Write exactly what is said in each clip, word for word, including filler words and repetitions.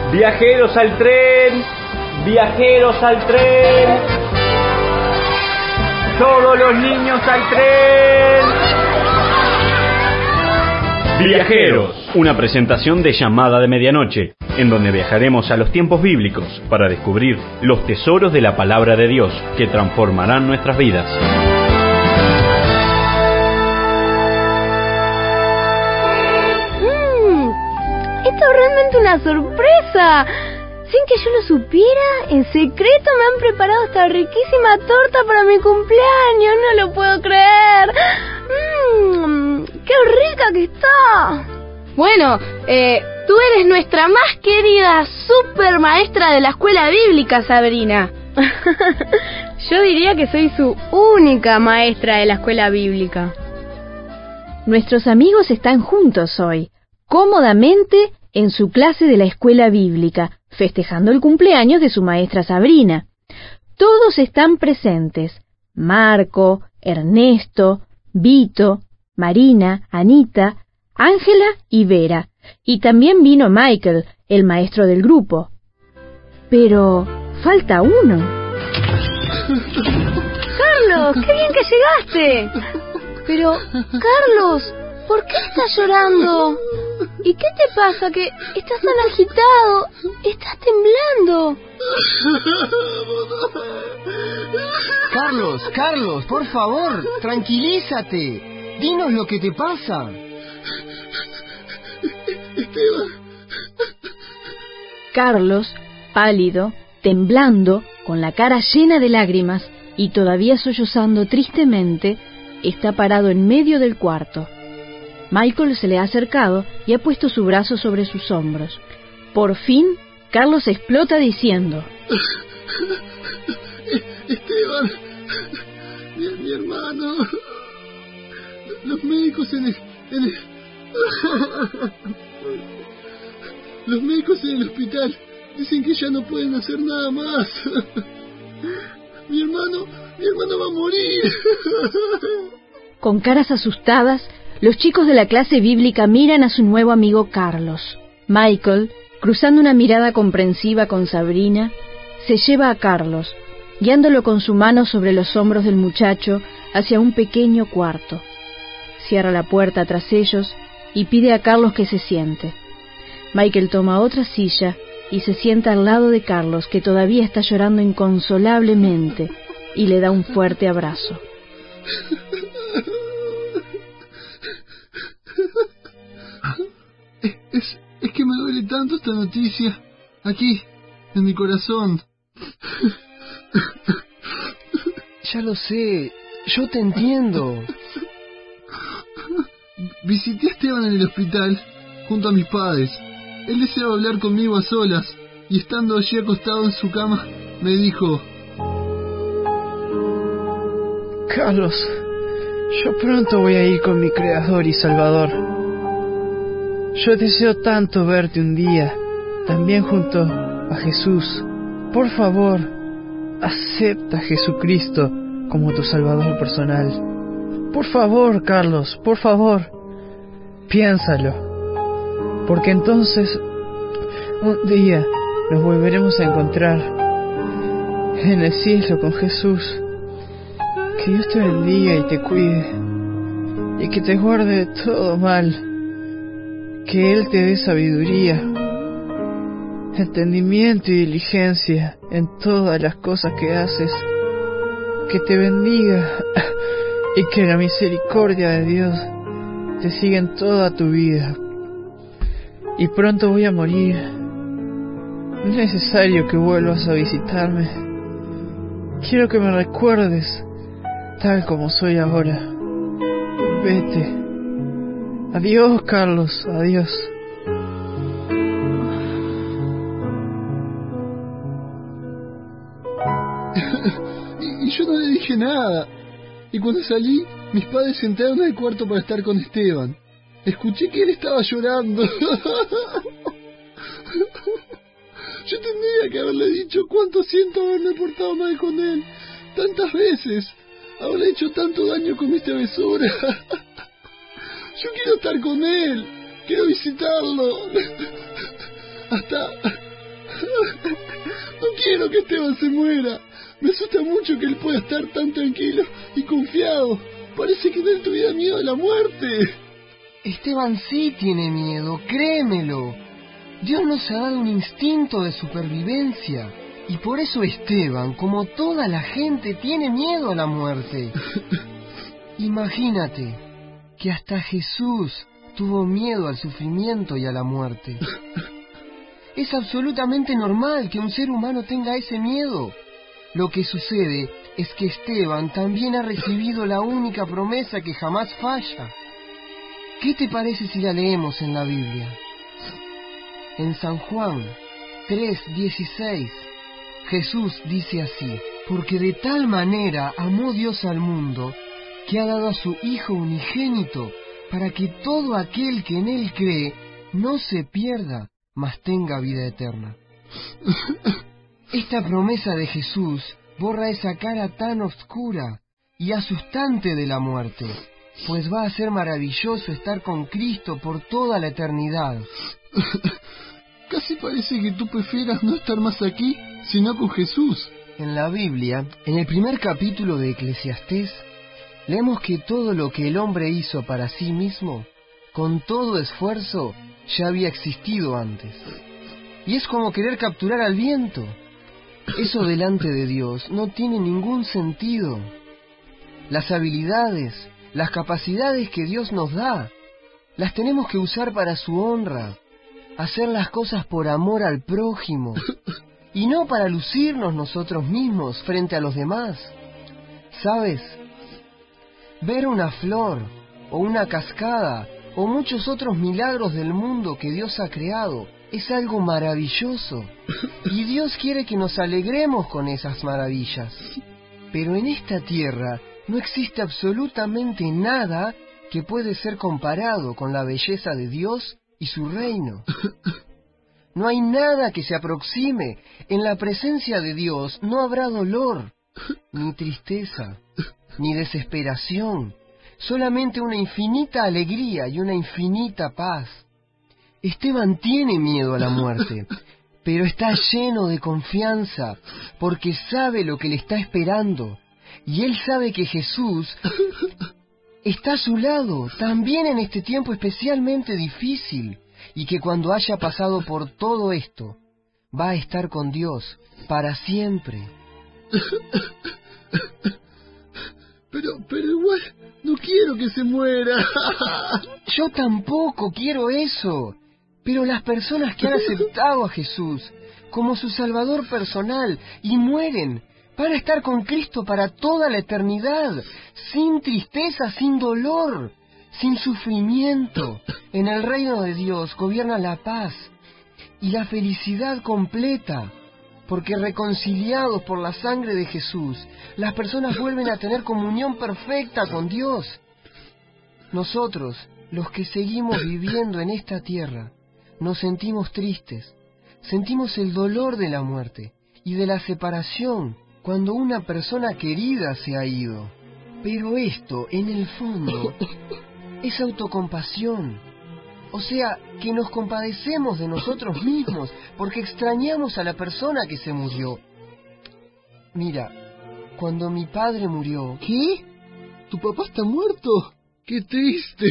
Viajeros al tren, viajeros al tren, todos los niños al tren. Viajeros, una presentación de Llamada de Medianoche, en donde viajaremos a los tiempos bíblicos para descubrir los tesoros de la palabra de Dios que transformarán nuestras vidas. Esto es realmente una sorpresa. Sin que yo lo supiera, en secreto me han preparado esta riquísima torta para mi cumpleaños. No lo puedo creer. Mmm, ¡qué rica que está! Bueno, eh, tú eres nuestra más querida super maestra de la escuela bíblica, Sabrina. Yo diría que soy su única maestra de la escuela bíblica. Nuestros amigos están juntos hoy, cómodamente en su clase de la escuela bíblica, festejando el cumpleaños de su maestra Sabrina. Todos están presentes: Marco, Ernesto, Vito, Marina, Anita, Ángela y Vera. Y también vino Michael, el maestro del grupo. Pero falta uno. ¡Carlos! ¡Qué bien que llegaste! Pero, Carlos, ¿por qué estás llorando? ¿Y qué te pasa? Que estás tan agitado, estás temblando. Carlos, Carlos, por favor, tranquilízate. Dinos lo que te pasa. Esteban. Carlos, pálido, temblando, con la cara llena de lágrimas y todavía sollozando tristemente, está parado en medio del cuarto. Michael se le ha acercado y ha puesto su brazo sobre sus hombros. Por fin, Carlos explota diciendo: Esteban, mi, mi hermano, los médicos en el, en el los médicos en el hospital dicen que ya no pueden hacer nada más. Mi hermano, mi hermano va a morir. Con caras asustadas, los chicos de la clase bíblica miran a su nuevo amigo Carlos. Michael, cruzando una mirada comprensiva con Sabrina, se lleva a Carlos, guiándolo con su mano sobre los hombros del muchacho hacia un pequeño cuarto. Cierra la puerta tras ellos y pide a Carlos que se siente. Michael toma otra silla y se sienta al lado de Carlos, que todavía está llorando inconsolablemente, y le da un fuerte abrazo. Es, es que me duele tanto esta noticia, aquí, en mi corazón. Ya lo sé, yo te entiendo. Visité a Esteban en el hospital, junto a mis padres. Él deseaba hablar conmigo a solas, y estando allí acostado en su cama, me dijo: Carlos, yo pronto voy a ir con mi Creador y Salvador. Yo deseo tanto verte un día, también junto a Jesús. Por favor, acepta a Jesucristo como tu Salvador personal. Por favor, Carlos, por favor, piénsalo. Porque entonces, un día, nos volveremos a encontrar en el cielo con Jesús. Que Dios te bendiga y te cuide, y que te guarde de todo mal. Que Él te dé sabiduría, entendimiento y diligencia en todas las cosas que haces. Que te bendiga y que la misericordia de Dios te siga en toda tu vida. Y pronto voy a morir. No es necesario que vuelvas a visitarme. Quiero que me recuerdes tal como soy ahora. Vete. Adiós, Carlos, adiós. y, y yo no le dije nada. Y cuando salí, mis padres entraron al cuarto para estar con Esteban. Escuché que él estaba llorando. Yo tendría que haberle dicho cuánto siento haberme portado mal con él. Tantas veces. Habré hecho tanto daño con mis travesuras. Yo quiero estar con él. Quiero visitarlo. Hasta... No quiero que Esteban se muera. Me asusta mucho que él pueda estar tan tranquilo y confiado. Parece que él tuviera miedo a la muerte. Esteban sí tiene miedo, créemelo. Dios nos ha dado un instinto de supervivencia. Y por eso Esteban, como toda la gente, tiene miedo a la muerte. Imagínate que hasta Jesús tuvo miedo al sufrimiento y a la muerte. Es absolutamente normal que un ser humano tenga ese miedo. Lo que sucede es que Esteban también ha recibido la única promesa que jamás falla. ¿Qué te parece si la leemos en la Biblia? En San Juan tres dieciséis, Jesús dice así: porque de tal manera amó Dios al mundo, que ha dado a su Hijo unigénito, para que todo aquel que en Él cree no se pierda, mas tenga vida eterna. Esta promesa de Jesús borra esa cara tan oscura y asustante de la muerte, pues va a ser maravilloso estar con Cristo por toda la eternidad. Casi parece que tú prefieras no estar más aquí, sino con Jesús. En la Biblia, en el primer capítulo de Eclesiastés, leemos que todo lo que el hombre hizo para sí mismo, con todo esfuerzo, ya había existido antes. Y es como querer capturar al viento. Eso delante de Dios no tiene ningún sentido. Las habilidades, las capacidades que Dios nos da, las tenemos que usar para su honra, hacer las cosas por amor al prójimo, y no para lucirnos nosotros mismos frente a los demás. ¿Sabes? Ver una flor, o una cascada, o muchos otros milagros del mundo que Dios ha creado, es algo maravilloso. Y Dios quiere que nos alegremos con esas maravillas. Pero en esta tierra no existe absolutamente nada que puede ser comparado con la belleza de Dios y su reino. No hay nada que se aproxime. En la presencia de Dios no habrá dolor, ni tristeza, ni desesperación, solamente una infinita alegría y una infinita paz. Esteban tiene miedo a la muerte, pero está lleno de confianza, porque sabe lo que le está esperando, y él sabe que Jesús está a su lado, también en este tiempo especialmente difícil, y que cuando haya pasado por todo esto, va a estar con Dios para siempre. Pero, pero igual, no quiero que se muera. Yo tampoco quiero eso. Pero las personas que han aceptado a Jesús como su Salvador personal y mueren, van a estar con Cristo para toda la eternidad, sin tristeza, sin dolor, sin sufrimiento. En el reino de Dios gobierna la paz y la felicidad completa, porque reconciliados por la sangre de Jesús, las personas vuelven a tener comunión perfecta con Dios. Nosotros, los que seguimos viviendo en esta tierra, nos sentimos tristes, sentimos el dolor de la muerte y de la separación cuando una persona querida se ha ido. Pero esto, en el fondo, es autocompasión. O sea, que nos compadecemos de nosotros mismos porque extrañamos a la persona que se murió. Mira, cuando mi padre murió... ¿Qué? ¿Tu papá está muerto? ¡Qué triste!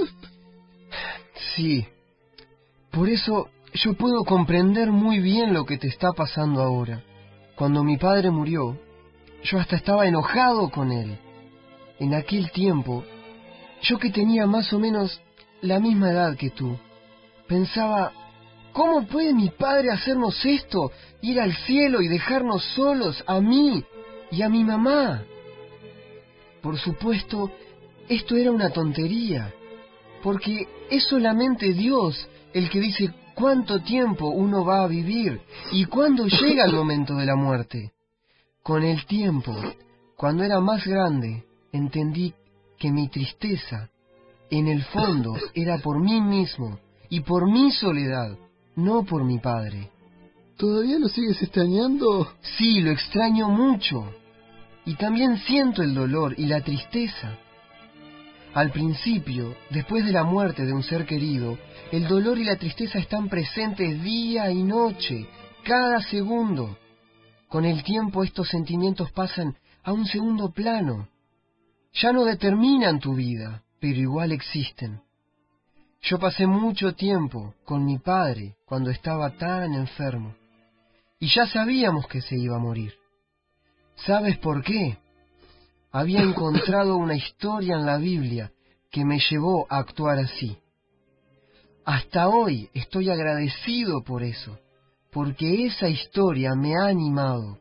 Sí. Por eso yo puedo comprender muy bien lo que te está pasando ahora. Cuando mi padre murió, yo hasta estaba enojado con él. En aquel tiempo, yo que tenía más o menos la misma edad que tú, pensaba, ¿cómo puede mi padre hacernos esto? Ir al cielo y dejarnos solos a mí y a mi mamá. Por supuesto, esto era una tontería, porque es solamente Dios el que dice cuánto tiempo uno va a vivir y cuándo llega el momento de la muerte. Con el tiempo, cuando era más grande, entendí que mi tristeza, en el fondo, era por mí mismo y por mi soledad, no por mi padre. ¿Todavía lo sigues extrañando? Sí, lo extraño mucho. Y también siento el dolor y la tristeza. Al principio, después de la muerte de un ser querido, el dolor y la tristeza están presentes día y noche, cada segundo. Con el tiempo estos sentimientos pasan a un segundo plano. Ya no determinan tu vida, pero igual existen. Yo pasé mucho tiempo con mi padre cuando estaba tan enfermo, y ya sabíamos que se iba a morir. ¿Sabes por qué? Había encontrado una historia en la Biblia que me llevó a actuar así. Hasta hoy estoy agradecido por eso, porque esa historia me ha animado.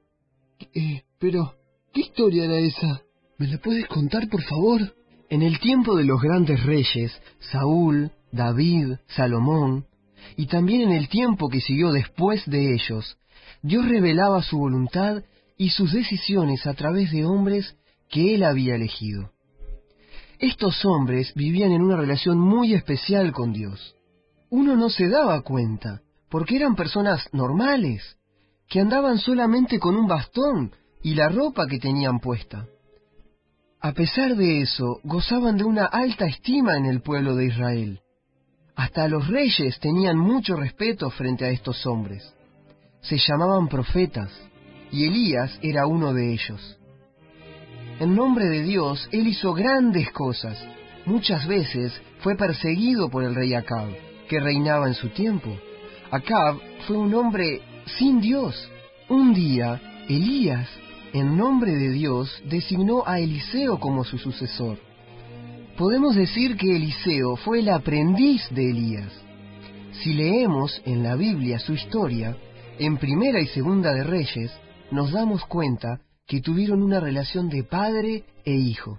Eh, pero, ¿qué historia era esa? ¿Me la puedes contar, por favor? En el tiempo de los grandes reyes, Saúl, David, Salomón, y también en el tiempo que siguió después de ellos, Dios revelaba su voluntad y sus decisiones a través de hombres que Él había elegido. Estos hombres vivían en una relación muy especial con Dios. Uno no se daba cuenta, porque eran personas normales, que andaban solamente con un bastón y la ropa que tenían puesta. A pesar de eso, gozaban de una alta estima en el pueblo de Israel. Hasta los reyes tenían mucho respeto frente a estos hombres. Se llamaban profetas, y Elías era uno de ellos. En nombre de Dios, él hizo grandes cosas. Muchas veces fue perseguido por el rey Acab, que reinaba en su tiempo. Acab fue un hombre sin Dios. Un día, Elías, en nombre de Dios, designó a Eliseo como su sucesor. Podemos decir que Eliseo fue el aprendiz de Elías. Si leemos en la Biblia su historia, en Primera y Segunda de Reyes, nos damos cuenta que tuvieron una relación de padre e hijo.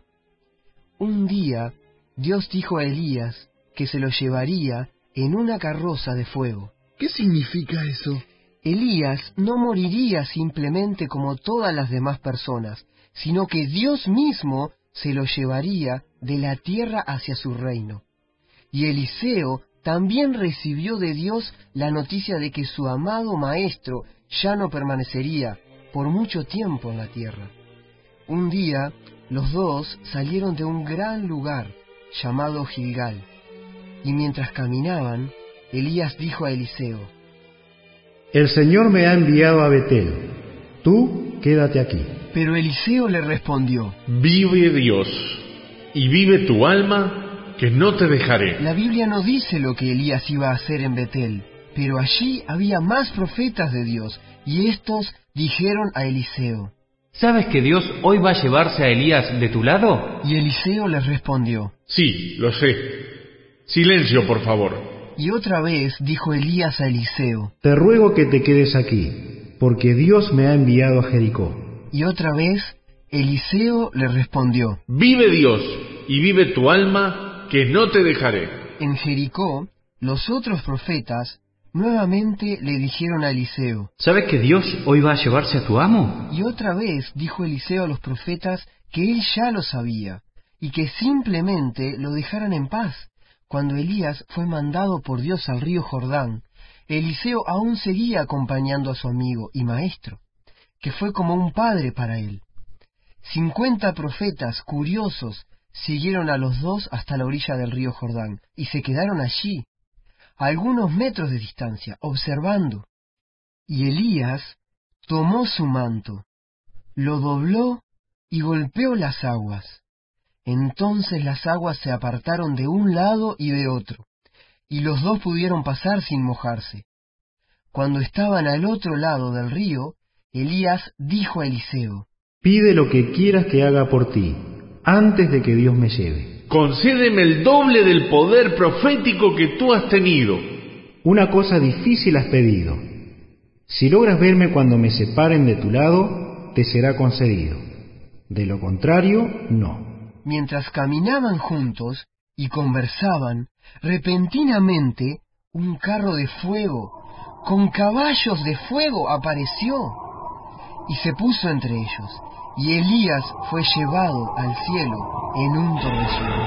Un día, Dios dijo a Elías que se lo llevaría en una carroza de fuego. ¿Qué significa eso? Elías no moriría simplemente como todas las demás personas, sino que Dios mismo se lo llevaría de la tierra hacia su reino. Y Eliseo también recibió de Dios la noticia de que su amado maestro ya no permanecería por mucho tiempo en la tierra. Un día, los dos salieron de un gran lugar llamado Gilgal, y mientras caminaban, Elías dijo a Eliseo: El Señor me ha enviado a Betel, tú quédate aquí. Pero Eliseo le respondió: Vive Dios, y vive tu alma, que no te dejaré. La Biblia no dice lo que Elías iba a hacer en Betel, pero allí había más profetas de Dios, y estos dijeron a Eliseo: ¿Sabes que Dios hoy va a llevarse a Elías de tu lado? Y Eliseo les respondió: Sí, lo sé. Silencio, por favor. Y otra vez dijo Elías a Eliseo: Te ruego que te quedes aquí, porque Dios me ha enviado a Jericó. Y otra vez Eliseo le respondió: Vive Dios, y vive tu alma, que no te dejaré. En Jericó, los otros profetas nuevamente le dijeron a Eliseo: ¿Sabes que Dios hoy va a llevarse a tu amo? Y otra vez dijo Eliseo a los profetas que él ya lo sabía, y que simplemente lo dejaran en paz. Cuando Elías fue mandado por Dios al río Jordán, Eliseo aún seguía acompañando a su amigo y maestro, que fue como un padre para él. Cincuenta profetas curiosos siguieron a los dos hasta la orilla del río Jordán, y se quedaron allí, a algunos metros de distancia, observando. Y Elías tomó su manto, lo dobló y golpeó las aguas. Entonces las aguas se apartaron de un lado y de otro, y los dos pudieron pasar sin mojarse. Cuando estaban al otro lado del río, Elías dijo a Eliseo: Pide lo que quieras que haga por ti, antes de que Dios me lleve. Concédeme el doble del poder profético que tú has tenido. Una cosa difícil has pedido. Si logras verme cuando me separen de tu lado, te será concedido. De lo contrario, no. Mientras caminaban juntos y conversaban, repentinamente un carro de fuego, con caballos de fuego, apareció y se puso entre ellos, y Elías fue llevado al cielo en un torbellino.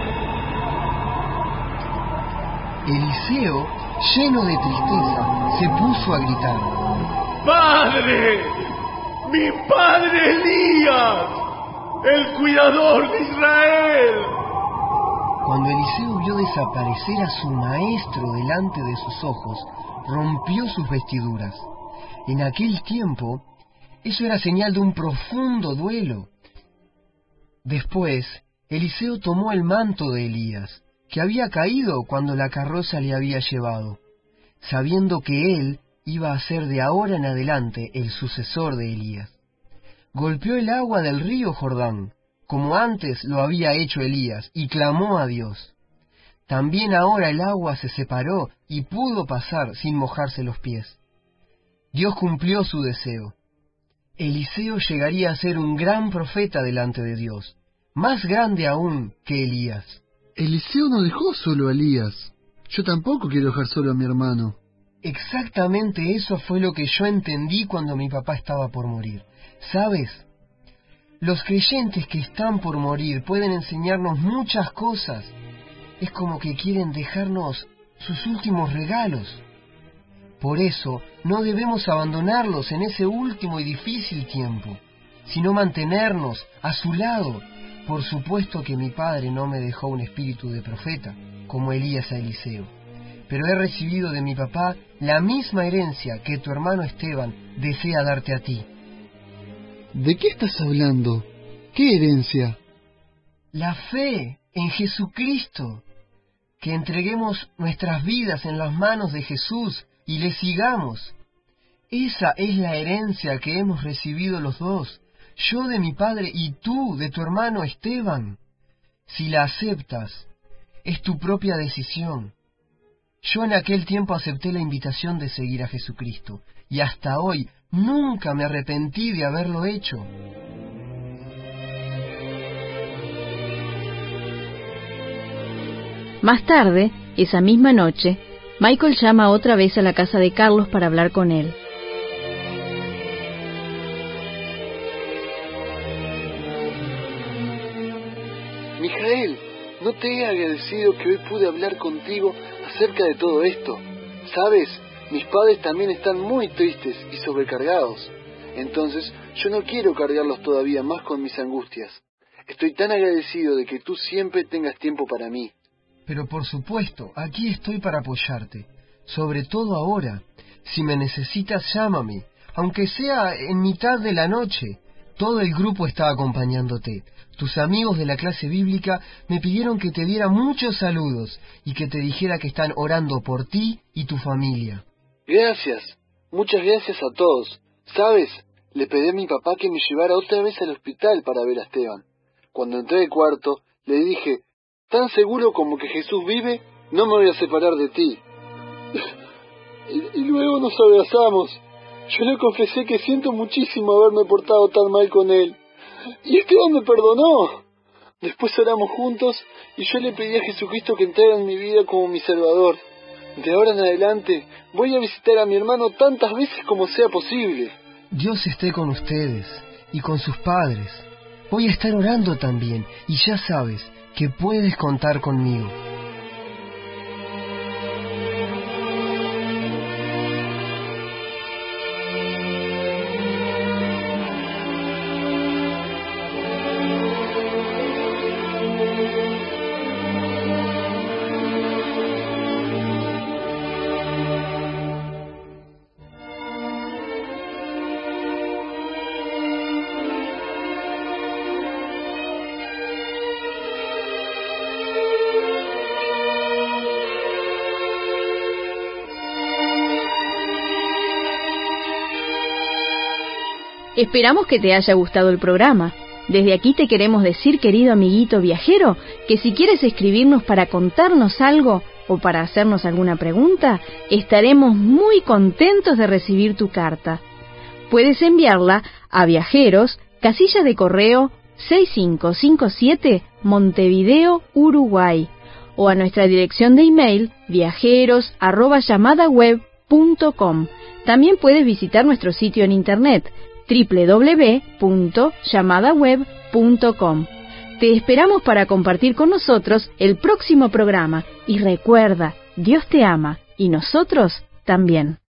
Eliseo, lleno de tristeza, se puso a gritar: ¡Padre! ¡Mi padre Elías! ¡El cuidador de Israel! Cuando Eliseo vio desaparecer a su maestro delante de sus ojos, rompió sus vestiduras. En aquel tiempo, eso era señal de un profundo duelo. Después, Eliseo tomó el manto de Elías, que había caído cuando la carroza le había llevado, sabiendo que él iba a ser de ahora en adelante el sucesor de Elías. Golpeó el agua del río Jordán, como antes lo había hecho Elías, y clamó a Dios. También ahora el agua se separó y pudo pasar sin mojarse los pies. Dios cumplió su deseo. Eliseo llegaría a ser un gran profeta delante de Dios, más grande aún que Elías. Eliseo no dejó solo a Elías. Yo tampoco quiero dejar solo a mi hermano. Exactamente eso fue lo que yo entendí cuando mi papá estaba por morir. ¿Sabes? Los creyentes que están por morir pueden enseñarnos muchas cosas. Es como que quieren dejarnos sus últimos regalos. Por eso, no debemos abandonarlos en ese último y difícil tiempo, sino mantenernos a su lado. Por supuesto que mi padre no me dejó un espíritu de profeta, como Elías a Eliseo, pero he recibido de mi papá la misma herencia que tu hermano Esteban desea darte a ti. ¿De qué estás hablando? ¿Qué herencia? La fe en Jesucristo. Que entreguemos nuestras vidas en las manos de Jesús y le sigamos. Esa es la herencia que hemos recibido los dos, yo de mi padre y tú de tu hermano Esteban. Si la aceptas, es tu propia decisión. Yo en aquel tiempo acepté la invitación de seguir a Jesucristo, y hasta hoy nunca me arrepentí de haberlo hecho. Más tarde, esa misma noche, Michael llama otra vez a la casa de Carlos para hablar con él. Mijael, no te he agradecido que hoy pude hablar contigo acerca de todo esto. ¿Sabes? Mis padres también están muy tristes y sobrecargados. Entonces, yo no quiero cargarlos todavía más con mis angustias. Estoy tan agradecido de que tú siempre tengas tiempo para mí. Pero por supuesto, aquí estoy para apoyarte. Sobre todo ahora. Si me necesitas, llámame. Aunque sea en mitad de la noche. Todo el grupo está acompañándote. Tus amigos de la clase bíblica me pidieron que te diera muchos saludos y que te dijera que están orando por ti y tu familia. Gracias. Muchas gracias a todos. ¿Sabes? Le pedí a mi papá que me llevara otra vez al hospital para ver a Esteban. Cuando entré al cuarto, le dije, tan seguro como que Jesús vive, no me voy a separar de ti. y, y luego nos abrazamos. Yo le confesé que siento muchísimo haberme portado tan mal con él. Y Esteban me perdonó. Después oramos juntos y yo le pedí a Jesucristo que entrara en mi vida como mi Salvador. De ahora en adelante voy a visitar a mi hermano tantas veces como sea posible. Dios esté con ustedes y con sus padres. Voy a estar orando también y ya sabes que puedes contar conmigo. Esperamos que te haya gustado el programa. Desde aquí te queremos decir, querido amiguito viajero, que si quieres escribirnos para contarnos algo o para hacernos alguna pregunta, estaremos muy contentos de recibir tu carta. Puedes enviarla a Viajeros, casilla de correo seis cinco cinco siete, Montevideo, Uruguay, o a nuestra dirección de email viajeros arroba llamada web punto com. También puedes visitar nuestro sitio en internet doble u doble u doble u punto llamada web punto com. Te esperamos para compartir con nosotros el próximo programa y recuerda, Dios te ama y nosotros también.